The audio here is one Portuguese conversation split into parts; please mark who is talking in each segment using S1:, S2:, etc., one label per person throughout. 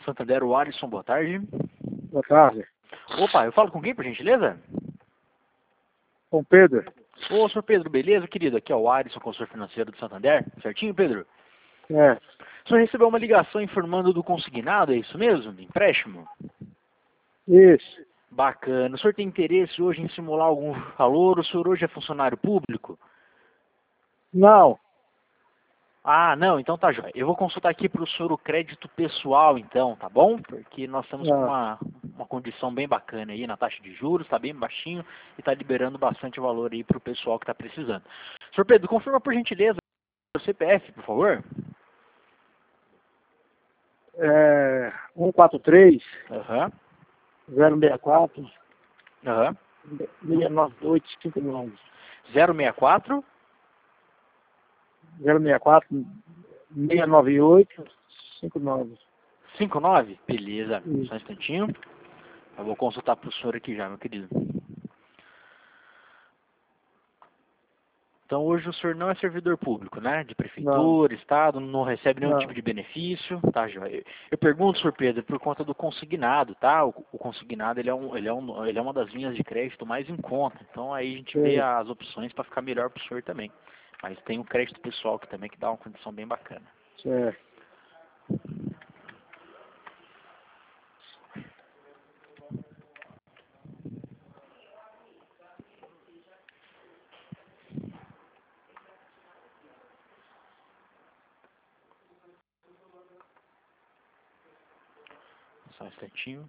S1: Santander, o Alisson, boa tarde.
S2: Boa tarde.
S1: Opa, eu falo com quem, por gentileza?
S2: Com Pedro.
S1: Ô, senhor Pedro, beleza, querido? Aqui é o Alisson, consultor financeiro do Santander. Certinho, Pedro?
S2: É.
S1: O senhor recebeu uma ligação informando do consignado, é isso mesmo? Do empréstimo?
S2: Isso.
S1: Bacana. O senhor tem interesse hoje em simular algum valor? O senhor hoje é funcionário público?
S2: Não.
S1: Ah, não, então tá jóia. Eu vou consultar aqui para o senhor o crédito pessoal, então, tá bom? Porque nós estamos com uma condição bem bacana aí na taxa de juros, tá bem baixinho e está liberando bastante valor aí para o pessoal que está precisando. Senhor Pedro, confirma por gentileza o CPF, por favor.
S2: 143
S1: Aham.
S2: 064
S1: Aham.
S2: 698 59.
S1: 064
S2: 064 698 59.
S1: 59? Beleza.
S2: Isso.
S1: Só um instantinho. Eu vou consultar para o senhor aqui já, meu querido. Então hoje o senhor não é servidor público, né? De prefeitura, estado, não recebe nenhum tipo de benefício, tá, joia? Eu pergunto, senhor Pedro, por conta do consignado, tá? O consignado ele é uma das linhas de crédito mais em conta. Então aí a gente vê as opções para ficar melhor para o senhor também. Mas tem o crédito pessoal que também que dá uma condição bem bacana.
S2: Certo.
S1: Só um instantinho.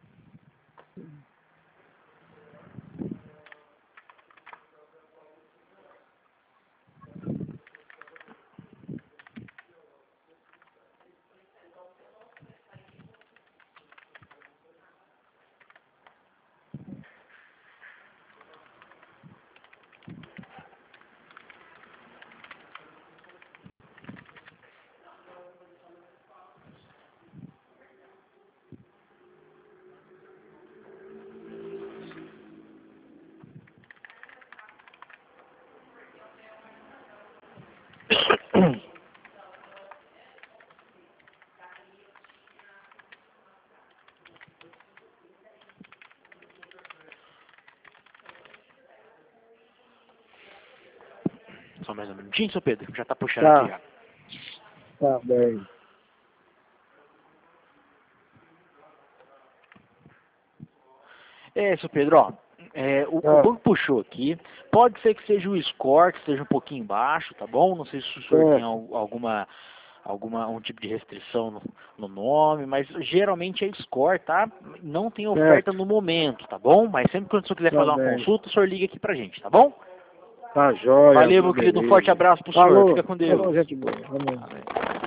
S1: Só mais um minutinho, senhor Pedro. Já está puxando aqui já.
S2: Tá bem.
S1: Senhor Pedro, ó, o banco puxou aqui. Pode ser que seja o score, que esteja um pouquinho baixo, tá bom? Não sei se o senhor tem algum tipo de restrição no nome, mas geralmente é score, tá? Não tem oferta no momento, tá bom? Mas sempre que o senhor quiser fazer uma consulta, o senhor liga aqui pra gente, tá bom?
S2: Tá jóia.
S1: Valeu, meu querido. Um forte abraço pro senhor. Fica com Deus.
S2: Falou, gente boa. Amém.